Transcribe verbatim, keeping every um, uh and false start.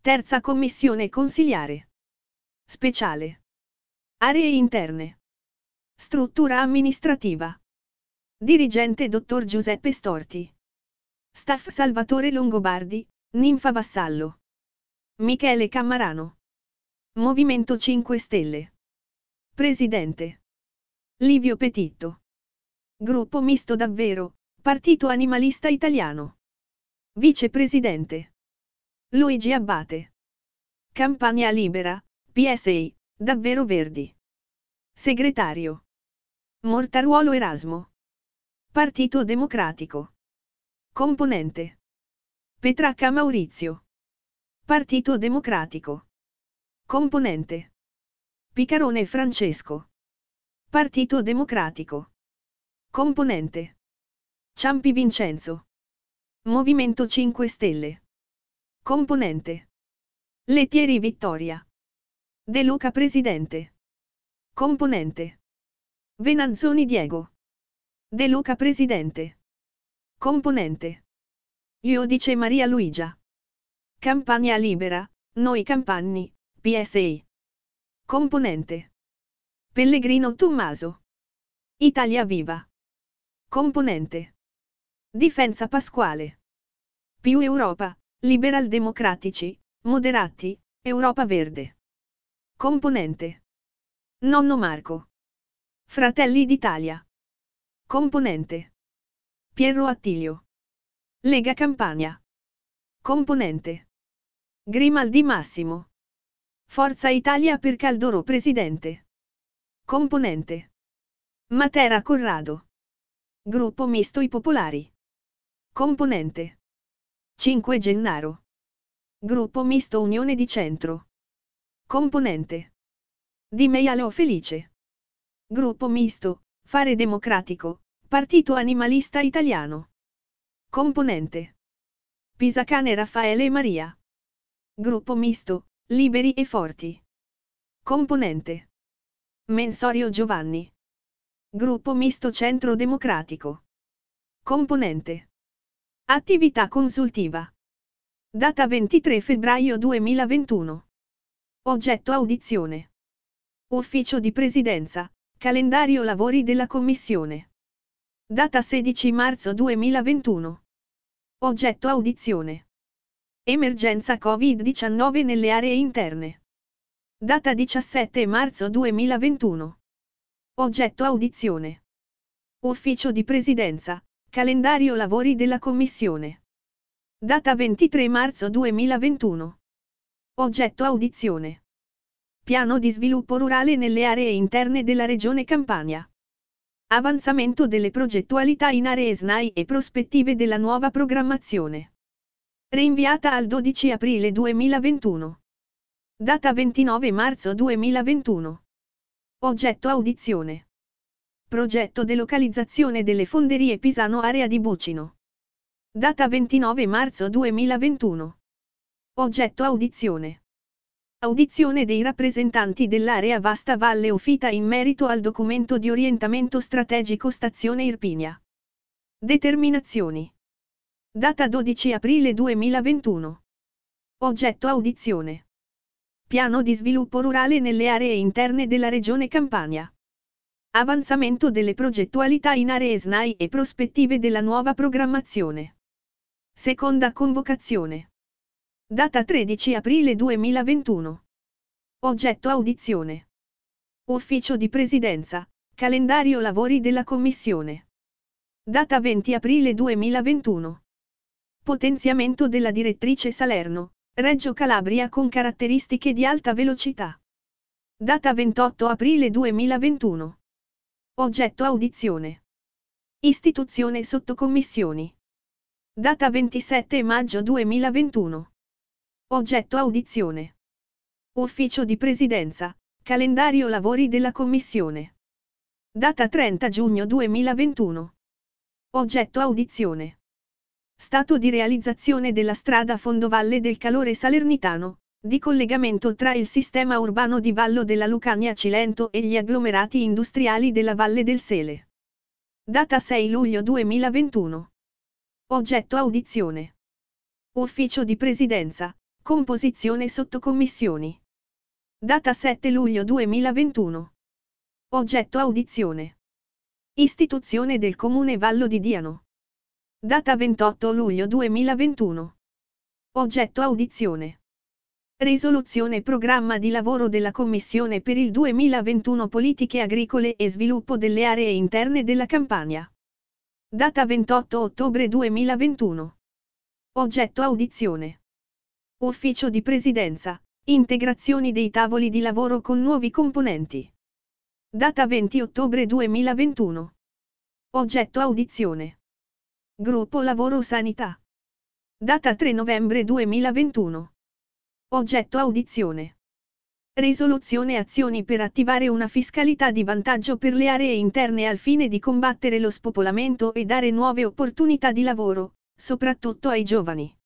Terza commissione consiliare. Speciale. Aree interne. Struttura amministrativa. Dirigente dottor Giuseppe Storti. Staff Salvatore Longobardi, Ninfa Vassallo. Michele Cammarano. Movimento cinque Stelle. Presidente. Livio Petitto. Gruppo misto davvero, Partito Animalista Italiano. Vicepresidente. Luigi Abbate. Campania Libera, P S I, Davvero Verdi. Segretario. Mortaruolo Erasmo. Partito Democratico. Componente. Petracca Maurizio. Partito Democratico. Componente. Picarone Francesco. Partito Democratico. Componente. Ciampi Vincenzo. Movimento cinque Stelle. Componente. Lettieri Vittoria. De Luca Presidente. Componente. Venanzoni Diego. De Luca Presidente. Componente. Iudice Maria Luigia. Campania Libera, Noi Campanni, P S I. Componente. Pellegrino Tommaso. Italia Viva. Componente. Difensa Pasquale. Più Europa, Liberal Democratici, Moderati, Europa Verde. Componente. Nonno Marco. Fratelli d'Italia. Componente. Piero Attilio. Lega Campania. Componente. Grimaldi Massimo. Forza Italia per Caldoro Presidente. Componente. Matera Corrado. Gruppo misto I Popolari. Componente. cinque Gennaro. Gruppo misto Unione di Centro. Componente. Di Meialo Felice. Gruppo misto, Fare Democratico, Partito Animalista Italiano. Componente. Pisacane Raffaele Maria. Gruppo misto, Liberi e Forti. Componente. Mensorio Giovanni. Gruppo misto Centro Democratico. Componente. Attività consultiva. Data ventitré febbraio duemilaventuno. Oggetto audizione. Ufficio di Presidenza, calendario lavori della Commissione. Data sedici marzo duemilaventuno. Oggetto audizione. Emergenza Covid diciannove nelle aree interne. Data diciassette marzo duemilaventuno. Oggetto audizione. Ufficio di Presidenza, calendario lavori della Commissione. Data ventitré marzo duemilaventuno. Oggetto audizione. Piano di sviluppo rurale nelle aree interne della Regione Campania. Avanzamento delle progettualità in aree S N A I e prospettive della nuova programmazione. Rinviata al dodici aprile duemilaventuno. Data ventinove marzo duemilaventuno. Oggetto audizione. Progetto delocalizzazione delle fonderie Pisano area di Bucino. Data ventinove marzo duemilaventuno. Oggetto audizione. Audizione dei rappresentanti dell'area Vasta Valle Ufita in merito al documento di orientamento strategico Stazione Irpinia. Determinazioni. Data dodici aprile duemilaventuno. Oggetto audizione. Piano di sviluppo rurale nelle aree interne della Regione Campania. Avanzamento delle progettualità in aree S N A I e prospettive della nuova programmazione. Seconda convocazione. Data tredici aprile duemilaventuno. Oggetto audizione. Ufficio di Presidenza, calendario lavori della Commissione. Data venti aprile duemilaventuno. Potenziamento della direttrice Salerno, Reggio Calabria con caratteristiche di alta velocità. Data ventotto aprile duemilaventuno. Oggetto audizione. Istituzione sottocommissioni. Data ventisette maggio duemilaventuno. Oggetto audizione. Ufficio di Presidenza, calendario lavori della Commissione. Data trenta giugno duemilaventuno. Oggetto audizione. Stato di realizzazione della strada Fondovalle del Calore Salernitano, di collegamento tra il sistema urbano di Vallo della Lucania Cilento e gli agglomerati industriali della Valle del Sele. Data sei luglio duemilaventuno. Oggetto audizione. Ufficio di Presidenza, Composizione sottocommissioni. Data sette luglio duemilaventuno. Oggetto audizione. Istituzione del Comune Vallo di Diano. Data ventotto luglio duemilaventuno. Oggetto audizione. Risoluzione programma di lavoro della Commissione per il duemilaventuno Politiche agricole e sviluppo delle aree interne della Campania. Data ventotto ottobre duemilaventuno. Oggetto audizione. Ufficio di Presidenza. Integrazioni dei tavoli di lavoro con nuovi componenti. Data venti ottobre duemilaventuno. Oggetto audizione. Gruppo Lavoro Sanità. Data tre novembre duemilaventuno. Oggetto audizione. Risoluzione azioni per attivare una fiscalità di vantaggio per le aree interne al fine di combattere lo spopolamento e dare nuove opportunità di lavoro, soprattutto ai giovani.